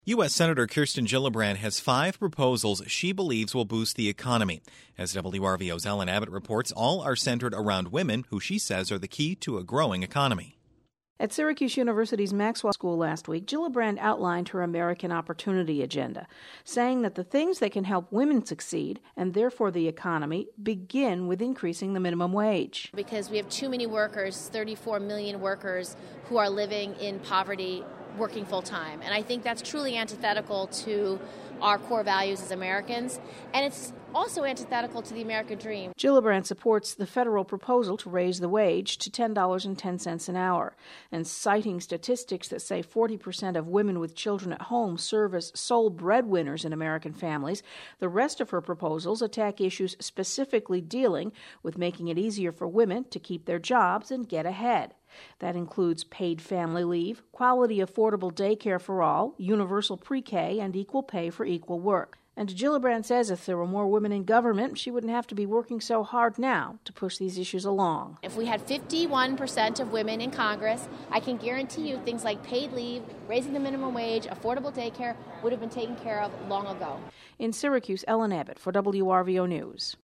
U.S. Senator Kirsten Gillibrand has 5 proposals she believes will boost the economy. As WRVO's Ellen Abbott reports, all are centered around women, who she says are the key to a growing economy. At Syracuse University's Maxwell School last week, Gillibrand outlined her American Opportunity Agenda, saying that the things that can help women succeed, and therefore the economy, begin with increasing the minimum wage. Because we have too many workers, 34 million workers, who are living in poverty, working full-time. And I think that's truly antithetical to our core values as Americans, and it's also antithetical to the American dream. Gillibrand supports the federal proposal to raise the wage to $10.10 an hour, and citing statistics that say 40% of women with children at home serve as sole breadwinners in American families, the rest of her proposals attack issues specifically dealing with making it easier for women to keep their jobs and get ahead. That includes paid family leave, quality affordable daycare for all, universal pre-K, and equal pay for equal work. And Gillibrand says if there were more women in government, she wouldn't have to be working so hard now to push these issues along. If we had 51% of women in Congress, I can guarantee you things like paid leave, raising the minimum wage, affordable daycare would have been taken care of long ago. In Syracuse, Ellen Abbott for WRVO News.